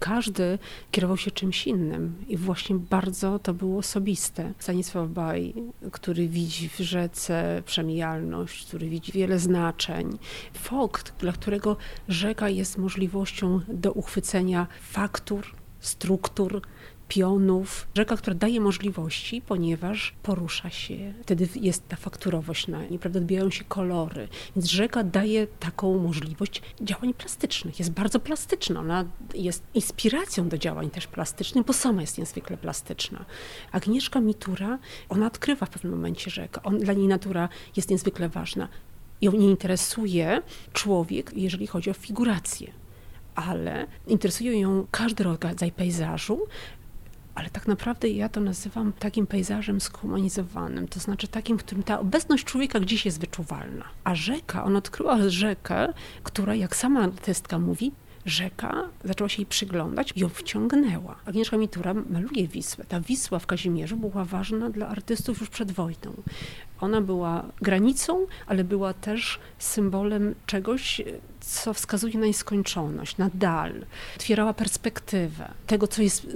każdy kierował się czymś innym i właśnie bardzo to było osobiste. Stanisław Baj, który widzi w rzece przemijalność, który widzi wiele znaczeń. Vogt, dla którego rzeka jest możliwością do uchwycenia faktur, struktur, pionów. Rzeka, która daje możliwości, ponieważ porusza się. Wtedy jest ta fakturowość na niej, prawda? Odbijają się kolory. Więc rzeka daje taką możliwość działań plastycznych. Jest bardzo plastyczna. Ona jest inspiracją do działań też plastycznych, bo sama jest niezwykle plastyczna. Agnieszka Mitura, ona odkrywa w pewnym momencie rzekę. Dla niej natura jest niezwykle ważna. Ją nie interesuje człowiek, jeżeli chodzi o figurację. Ale interesuje ją każdy rodzaj pejzażu, ale tak naprawdę ja to nazywam takim pejzażem zhumanizowanym, to znaczy takim, w którym ta obecność człowieka gdzieś jest wyczuwalna. A rzeka, ona odkryła rzekę, która, jak sama artystka mówi, rzeka zaczęła się jej przyglądać i ją wciągnęła. Agnieszka Mitura maluje Wisłę. Ta Wisła w Kazimierzu była ważna dla artystów już przed wojną. Ona była granicą, ale była też symbolem czegoś, co wskazuje na nieskończoność, na dal. Otwierała perspektywę tego, co jest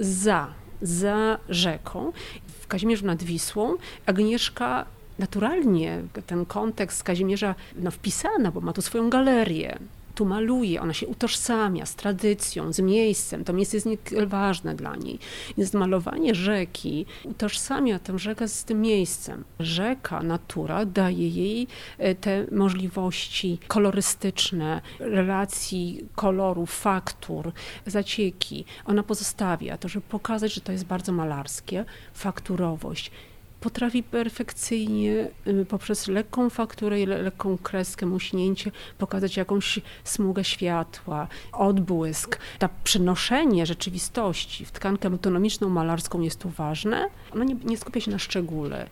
za rzeką. W Kazimierzu nad Wisłą Agnieszka naturalnie ten kontekst Kazimierza wpisana, bo ma tu swoją galerię. Tu maluje, ona się utożsamia z tradycją, z miejscem. To miejsce jest niezwykle ważne dla niej. Więc malowanie rzeki utożsamia tę rzekę z tym miejscem. Rzeka, natura daje jej te możliwości kolorystyczne, relacji kolorów, faktur, zacieki. Ona pozostawia to, żeby pokazać, że to jest bardzo malarskie, fakturowość. Potrafi perfekcyjnie poprzez lekką fakturę i lekką kreskę, muśnięcie pokazać jakąś smugę światła, odbłysk. To przenoszenie rzeczywistości w tkankę autonomiczną, malarską jest tu ważne. Ona nie skupia się na szczególe.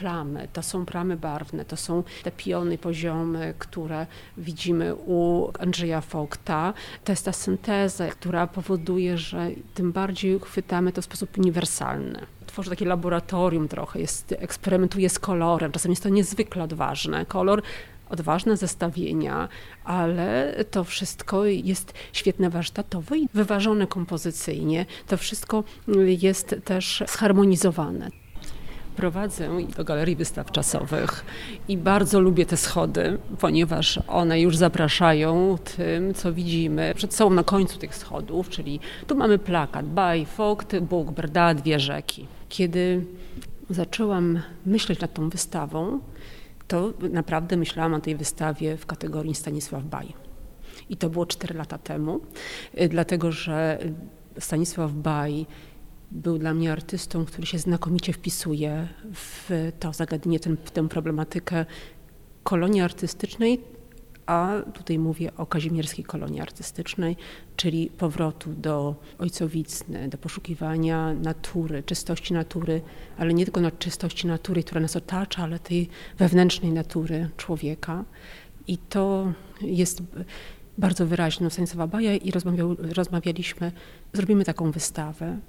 To są plamy barwne, to są te piony poziomy, które widzimy u Andrzeja Vogta. To jest ta synteza, która powoduje, że tym bardziej chwytamy to w sposób uniwersalny. Tworzy takie laboratorium trochę, eksperymentuje z kolorem, czasem jest to niezwykle odważne. Kolor, odważne zestawienia, ale to wszystko jest świetne warsztatowo i wyważone kompozycyjnie. To wszystko jest też zharmonizowane. Prowadzę do galerii wystaw czasowych i bardzo lubię te schody, ponieważ one już zapraszają tym, co widzimy przed sobą na końcu tych schodów, czyli tu mamy plakat Baj, Vogt, Bóg, Brda, dwie rzeki. Kiedy zaczęłam myśleć nad tą wystawą, to naprawdę myślałam o tej wystawie w kategorii Stanisław Baj. I to było 4 lata temu, dlatego że Stanisław Baj był dla mnie artystą, który się znakomicie wpisuje w to zagadnienie, w tę problematykę kolonii artystycznej, a tutaj mówię o kazimierskiej kolonii artystycznej, czyli powrotu do ojcowizny, do poszukiwania natury, czystości natury, ale nie tylko czystości natury, która nas otacza, ale tej wewnętrznej natury człowieka. I to jest bardzo wyraźne u Stanisława Baja i rozmawialiśmy, zrobimy taką wystawę.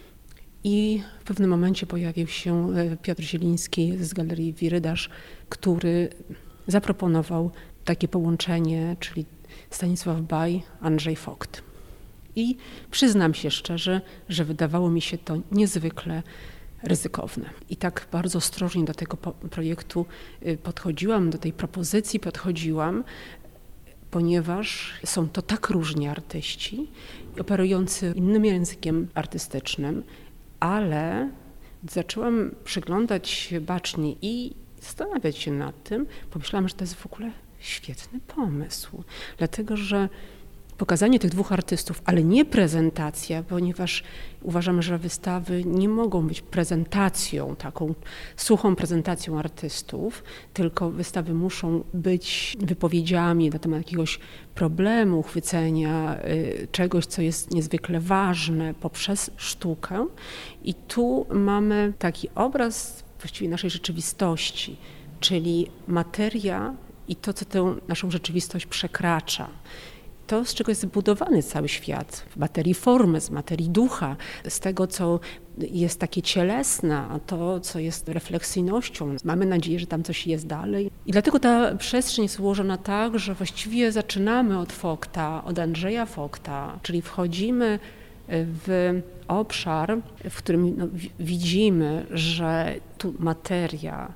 I w pewnym momencie pojawił się Piotr Zieliński z Galerii Wirydarz, który zaproponował takie połączenie, czyli Stanisław Baj, Andrzej Vogt. I przyznam się szczerze, że wydawało mi się to niezwykle ryzykowne. I tak bardzo ostrożnie do tego projektu podchodziłam, do tej propozycji podchodziłam, ponieważ są to tak różni artyści, operujący innym językiem artystycznym, ale zaczęłam przyglądać się bacznie i zastanawiać się nad tym. Pomyślałam, że to jest w ogóle świetny pomysł, dlatego że pokazanie tych 2 artystów, ale nie prezentacja, ponieważ uważam, że wystawy nie mogą być prezentacją, taką suchą prezentacją artystów, tylko wystawy muszą być wypowiedziami na temat jakiegoś problemu, uchwycenia czegoś, co jest niezwykle ważne poprzez sztukę. I tu mamy taki obraz właściwie naszej rzeczywistości, czyli materia i to, co tę naszą rzeczywistość przekracza. To, z czego jest zbudowany cały świat, z materii formy, z materii ducha, z tego, co jest takie cielesne, a to, co jest refleksyjnością. Mamy nadzieję, że tam coś jest dalej. I dlatego ta przestrzeń jest ułożona tak, że właściwie zaczynamy od Vogta, od Andrzeja Vogta, czyli wchodzimy w obszar, w którym widzimy, że tu materia,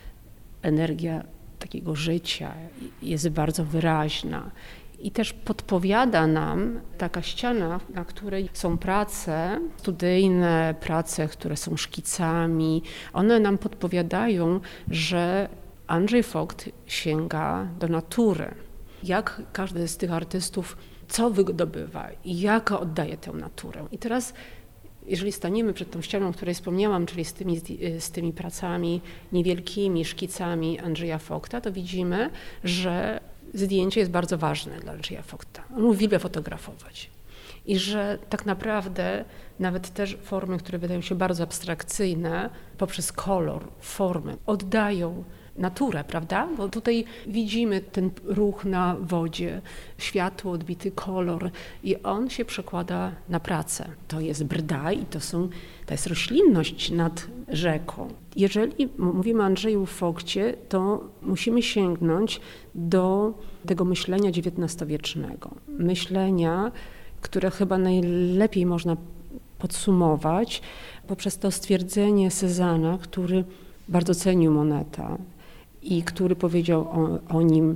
energia takiego życia jest bardzo wyraźna. I też podpowiada nam taka ściana, na której są prace studyjne, prace, które są szkicami. One nam podpowiadają, że Andrzej Vogt sięga do natury. Jak każdy z tych artystów, co wydobywa i jak oddaje tę naturę. I teraz, jeżeli staniemy przed tą ścianą, o której wspomniałam, czyli z tymi pracami niewielkimi, szkicami Andrzeja Vogta, to widzimy, że zdjęcie jest bardzo ważne dla Andrzeja Vogta. On uwielbia fotografować. I że tak naprawdę nawet też formy, które wydają się bardzo abstrakcyjne, poprzez kolor, formy, oddają naturę, prawda? Bo tutaj widzimy ten ruch na wodzie, światło, odbity kolor i on się przekłada na pracę. To jest brda i to jest roślinność nad rzeką. Jeżeli mówimy o Andrzeju Vogcie, to musimy sięgnąć do tego myślenia XIX-wiecznego. Myślenia, które chyba najlepiej można podsumować poprzez to stwierdzenie Cézanna, który bardzo cenił Moneta i który powiedział o nim,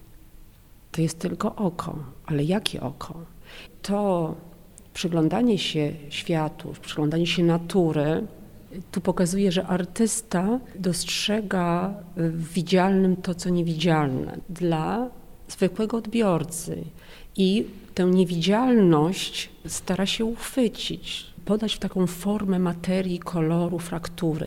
to jest tylko oko, ale jakie oko? To przyglądanie się światu, przyglądanie się natury, tu pokazuje, że artysta dostrzega w widzialnym to, co niewidzialne dla zwykłego odbiorcy i tę niewidzialność stara się uchwycić, podać w taką formę materii, koloru, fraktury.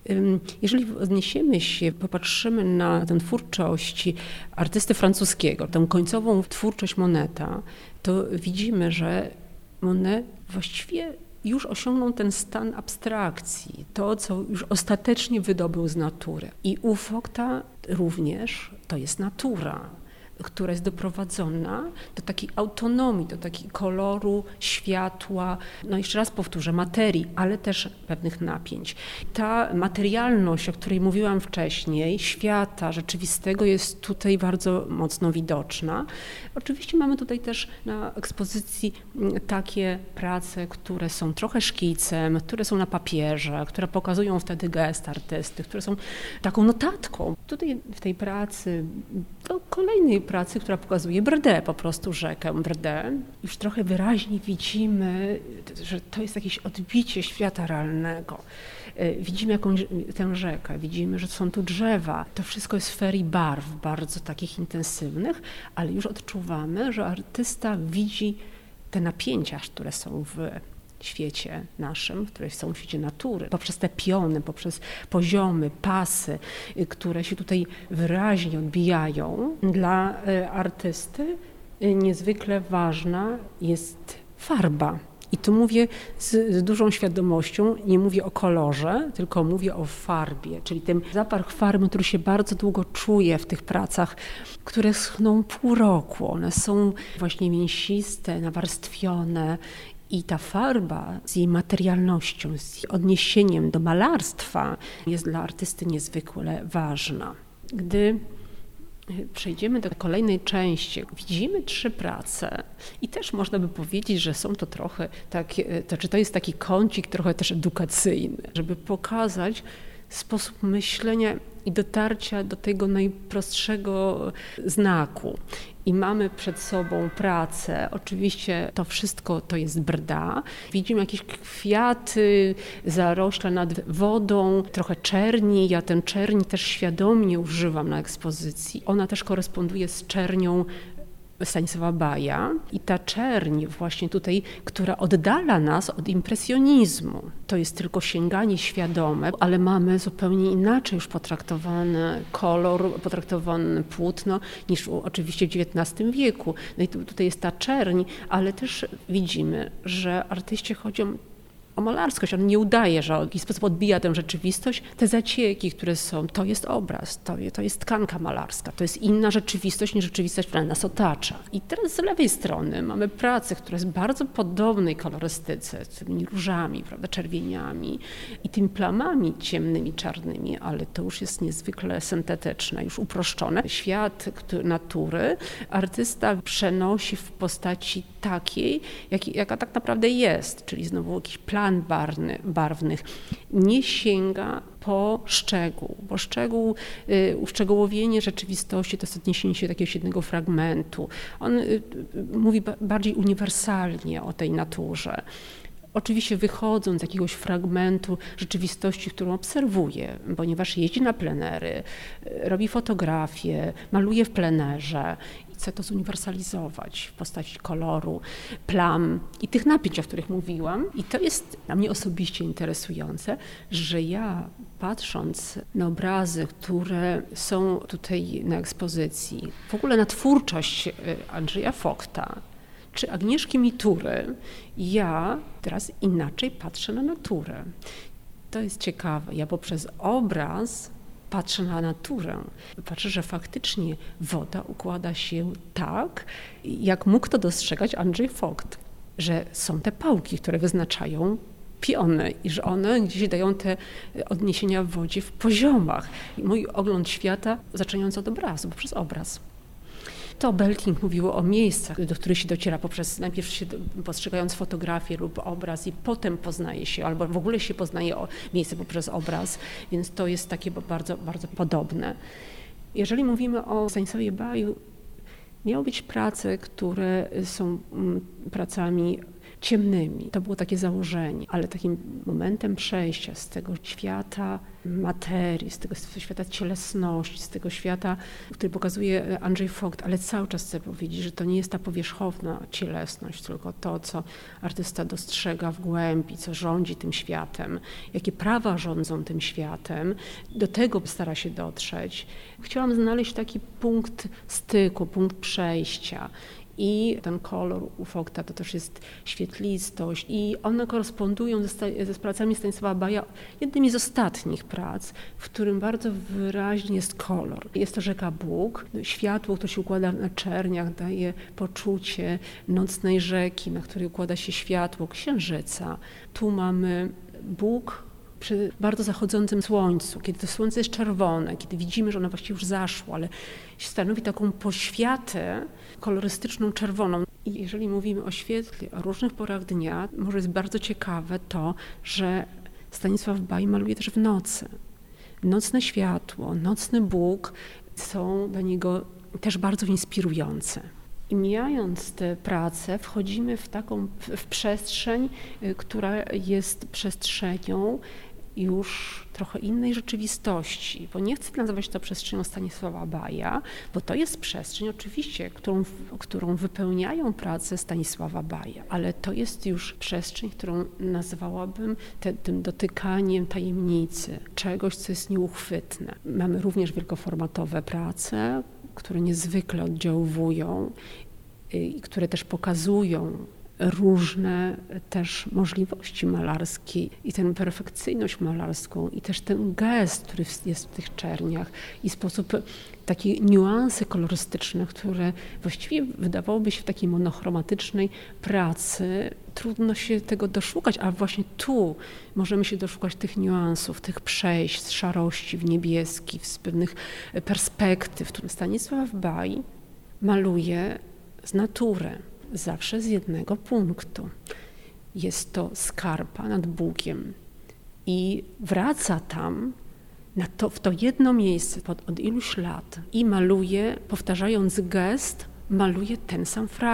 Jeżeli odniesiemy się, popatrzymy na tę twórczość artysty francuskiego, tę końcową twórczość Moneta, to widzimy, że Monet właściwie już osiągnął ten stan abstrakcji, to, co już ostatecznie wydobył z natury. I u Vogta również to jest natura, która jest doprowadzona do takiej autonomii, do takiego koloru, światła, no jeszcze raz powtórzę, materii, ale też pewnych napięć. Ta materialność, o której mówiłam wcześniej, świata rzeczywistego jest tutaj bardzo mocno widoczna. Oczywiście mamy tutaj też na ekspozycji takie prace, które są trochę szkicem, które są na papierze, które pokazują wtedy gest artysty, które są taką notatką. Tutaj w tej pracy, do kolejnej pracy, która pokazuje Brdę, po prostu rzekę Brdę. Już trochę wyraźnie widzimy, że to jest jakieś odbicie świata realnego. Widzimy tę rzekę, widzimy, że są tu drzewa. To wszystko jest w ferii barw, bardzo takich intensywnych, ale już odczuwamy, że artysta widzi te napięcia, które są w świecie naszym, które są w świecie natury, poprzez te piony, poprzez poziomy, pasy, które się tutaj wyraźnie odbijają. Dla artysty niezwykle ważna jest farba. I tu mówię z dużą świadomością, nie mówię o kolorze, tylko mówię o farbie, czyli ten zapach farby, który się bardzo długo czuje w tych pracach, które schną pół roku. One są właśnie mięsiste, nawarstwione. I ta farba z jej materialnością, z jej odniesieniem do malarstwa jest dla artysty niezwykle ważna. Gdy przejdziemy do kolejnej części, widzimy 3 prace i też można by powiedzieć, że są to trochę takie, to jest taki kącik trochę też edukacyjny, żeby pokazać sposób myślenia i dotarcia do tego najprostszego znaku. I mamy przed sobą pracę, oczywiście to wszystko to jest brda. Widzimy jakieś kwiaty, zarośla nad wodą, trochę czerni. Ja tę czerni też świadomie używam na ekspozycji. Ona też koresponduje z czernią Stanisława Baja i ta czerń właśnie tutaj, która oddala nas od impresjonizmu. To jest tylko sięganie świadome, ale mamy zupełnie inaczej już potraktowany kolor, potraktowane płótno niż oczywiście w XIX wieku. No i tutaj jest ta czerń, ale też widzimy, że artyście chodzą o malarskość. On nie udaje, że w jakiś sposób odbija tę rzeczywistość. Te zacieki, które są, to jest obraz, to jest tkanka malarska, to jest inna rzeczywistość niż rzeczywistość, która nas otacza. I teraz z lewej strony mamy pracę, która jest bardzo podobnej kolorystyce, z tymi różami, prawda, czerwieniami i tymi plamami ciemnymi, czarnymi, ale to już jest niezwykle syntetyczne, już uproszczone. Świat natury artysta przenosi w postaci takiej, jaka tak naprawdę jest, czyli znowu jakiś plan barwnych, nie sięga po szczegół, bo uszczegółowienie rzeczywistości to jest odniesienie się do jakiegoś jednego fragmentu. On mówi bardziej uniwersalnie o tej naturze. Oczywiście wychodząc z jakiegoś fragmentu rzeczywistości, którą obserwuje, ponieważ jeździ na plenery, robi fotografie, maluje w plenerze i chce to zuniwersalizować w postaci koloru, plam i tych napięć, o których mówiłam. I to jest dla mnie osobiście interesujące, że ja patrząc na obrazy, które są tutaj na ekspozycji, w ogóle na twórczość Andrzeja Vogta, czy Agnieszki Mitury, ja teraz inaczej patrzę na naturę. To jest ciekawe. Ja poprzez obraz patrzę na naturę. Patrzę, że faktycznie woda układa się tak, jak mógł to dostrzegać Andrzej Vogt, że są te pałki, które wyznaczają piony i że one gdzieś dają te odniesienia w wodzie w poziomach. I mój ogląd świata zaczynając od obrazu, poprzez obraz. To Belting mówiło o miejscach, do których się dociera poprzez najpierw się postrzegając fotografię lub obraz i potem poznaje się, albo w ogóle się poznaje miejsce poprzez obraz, więc to jest takie bardzo, bardzo podobne. Jeżeli mówimy o Stanisławie Baju, miały być prace, które są pracami ciemnymi. To było takie założenie, ale takim momentem przejścia z tego świata materii, z tego świata cielesności, z tego świata, który pokazuje Andrzej Vogt, ale cały czas chcę powiedzieć, że to nie jest ta powierzchowna cielesność, tylko to, co artysta dostrzega w głębi, co rządzi tym światem, jakie prawa rządzą tym światem, do tego stara się dotrzeć. Chciałam znaleźć taki punkt styku, punkt przejścia. I ten kolor u Vogta to też jest świetlistość i one korespondują ze pracami Stanisława Baja, jednymi z ostatnich prac, w którym bardzo wyraźnie jest kolor. Jest to rzeka Bóg, światło, które się układa na czerniach, daje poczucie nocnej rzeki, na której układa się światło księżyca. Tu mamy Bóg przy bardzo zachodzącym słońcu, kiedy to słońce jest czerwone, kiedy widzimy, że ono właściwie już zaszło, ale stanowi taką poświatę kolorystyczną czerwoną. I jeżeli mówimy o świetle, o różnych porach dnia, może jest bardzo ciekawe to, że Stanisław Baj maluje też w nocy. Nocne światło, nocny Bóg są dla niego też bardzo inspirujące. I mijając te prace, wchodzimy w przestrzeń, która jest przestrzenią już trochę innej rzeczywistości, bo nie chcę nazywać to przestrzenią Stanisława Baja, bo to jest przestrzeń oczywiście, którą wypełniają prace Stanisława Baja, ale to jest już przestrzeń, którą nazwałabym tym dotykaniem tajemnicy, czegoś, co jest nieuchwytne. Mamy również wielkoformatowe prace, które niezwykle oddziałują i które też pokazują różne też możliwości malarskie i tę perfekcyjność malarską i też ten gest, który jest w tych czerniach i sposób, takie niuanse kolorystyczne, które właściwie wydawałoby się w takiej monochromatycznej pracy trudno się tego doszukać, a właśnie tu możemy się doszukać tych niuansów, tych przejść z szarości w niebieski, z pewnych perspektyw. Stanisław Baj maluje z natury. Zawsze z jednego punktu. Jest to skarpa nad Bugiem i wraca tam w to jedno miejsce od iluś lat i maluje, powtarzając gest, maluje ten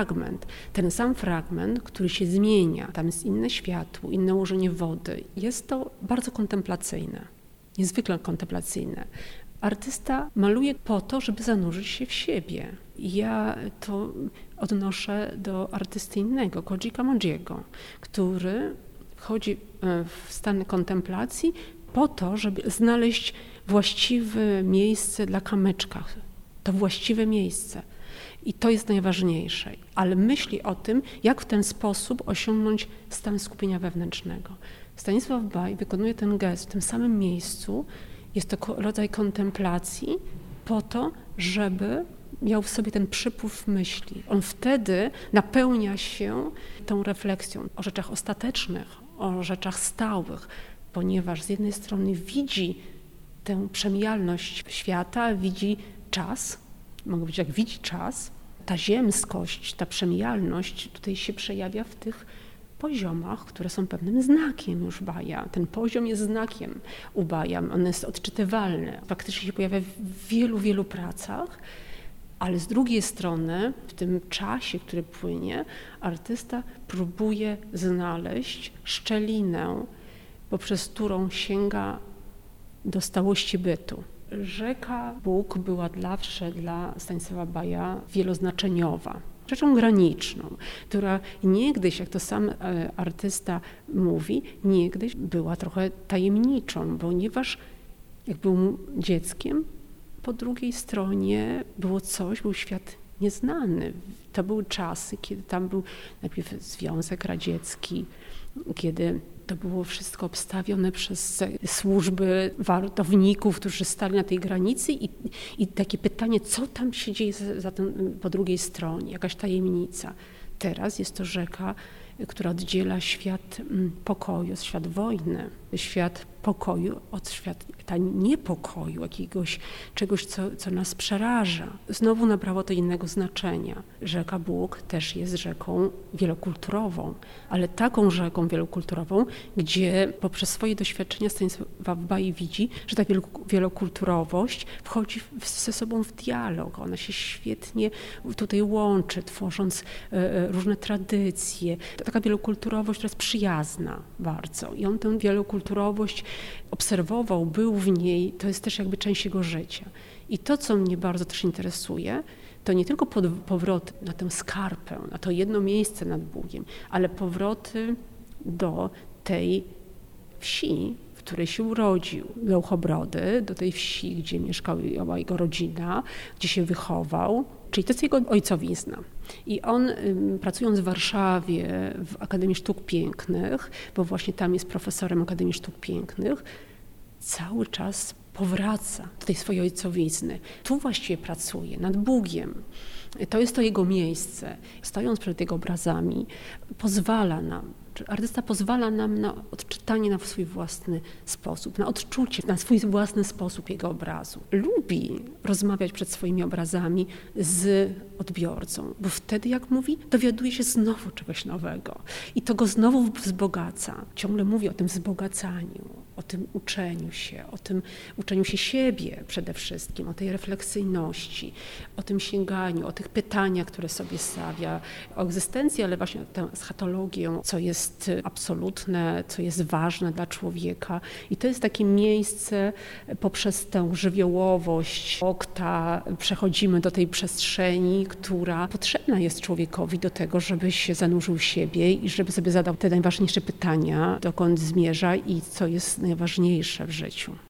sam fragment, który się zmienia. Tam jest inne światło, inne ułożenie wody. Jest to bardzo kontemplacyjne, niezwykle kontemplacyjne. Artysta maluje po to, żeby zanurzyć się w siebie. Ja to odnoszę do artysty innego, Koji Kamodziego, który wchodzi w stan kontemplacji po to, żeby znaleźć właściwe miejsce dla kamyczka. To właściwe miejsce. I to jest najważniejsze. Ale myśli o tym, jak w ten sposób osiągnąć stan skupienia wewnętrznego. Stanisław Baj wykonuje ten gest w tym samym miejscu. Jest to rodzaj kontemplacji po to, żeby miał w sobie ten przypływ myśli. On wtedy napełnia się tą refleksją o rzeczach ostatecznych, o rzeczach stałych, ponieważ z jednej strony widzi tę przemijalność świata, widzi czas, mogę powiedzieć, jak widzi czas, ta ziemskość, ta przemijalność tutaj się przejawia w tych poziomach, które są pewnym znakiem już Baja. Ten poziom jest znakiem u Baja, on jest odczytywalny. Faktycznie się pojawia w wielu, wielu pracach, ale z drugiej strony w tym czasie, który płynie, artysta próbuje znaleźć szczelinę, poprzez którą sięga do stałości bytu. Rzeka Bóg była zawsze dla Stanisława Baja wieloznaczeniowa. Rzeczą graniczną, która niegdyś, jak to sam artysta mówi, niegdyś była trochę tajemniczą, ponieważ jak był dzieckiem, po drugiej stronie było coś, był świat nieznany. To były czasy, kiedy tam był najpierw Związek Radziecki, kiedy to było wszystko obstawione przez służby wartowników, którzy stali na tej granicy i takie pytanie, co tam się dzieje po drugiej stronie, jakaś tajemnica. Teraz jest to rzeka, która oddziela świat pokoju, świat wojny, świat pokoju od świata niepokoju, jakiegoś czegoś, co nas przeraża. Znowu nabrało to innego znaczenia. Rzeka Bóg też jest rzeką wielokulturową, ale taką rzeką wielokulturową, gdzie poprzez swoje doświadczenia Stanisław Baj widzi, że ta wielokulturowość wchodzi ze sobą w dialog. Ona się świetnie tutaj łączy, tworząc różne tradycje. Taka wielokulturowość, która jest przyjazna bardzo. I on tę wielokulturowość obserwował, był w niej, to jest też jakby część jego życia. I to, co mnie bardzo też interesuje, to nie tylko powroty na tę skarpę, na to jedno miejsce nad Bugiem, ale powroty do tej wsi, w której się urodził, do Uchobrody, do tej wsi, gdzie mieszkała jego rodzina, gdzie się wychował, czyli to jest jego ojcowizna. I on, pracując w Warszawie w Akademii Sztuk Pięknych, bo właśnie tam jest profesorem Akademii Sztuk Pięknych, cały czas powraca do tej swojej ojcowizny. Tu właściwie pracuje, nad Bugiem. To jest to jego miejsce. Stojąc przed jego obrazami, artysta pozwala nam na odczytanie na swój własny sposób, na odczucie na swój własny sposób jego obrazu. Lubi rozmawiać przed swoimi obrazami z odbiorcą, bo wtedy, jak mówi, dowiaduje się znowu czegoś nowego i to go znowu wzbogaca. Ciągle mówi o tym wzbogacaniu, o tym uczeniu się siebie przede wszystkim, o tej refleksyjności, o tym sięganiu, o tych pytaniach, które sobie stawia, o egzystencji, ale właśnie tę eschatologię, co jest absolutne, co jest ważne dla człowieka. I to jest takie miejsce, poprzez tę żywiołowość okta przechodzimy do tej przestrzeni, która potrzebna jest człowiekowi do tego, żeby się zanurzył w siebie i żeby sobie zadał te najważniejsze pytania, dokąd zmierza i co jest najważniejsze w życiu.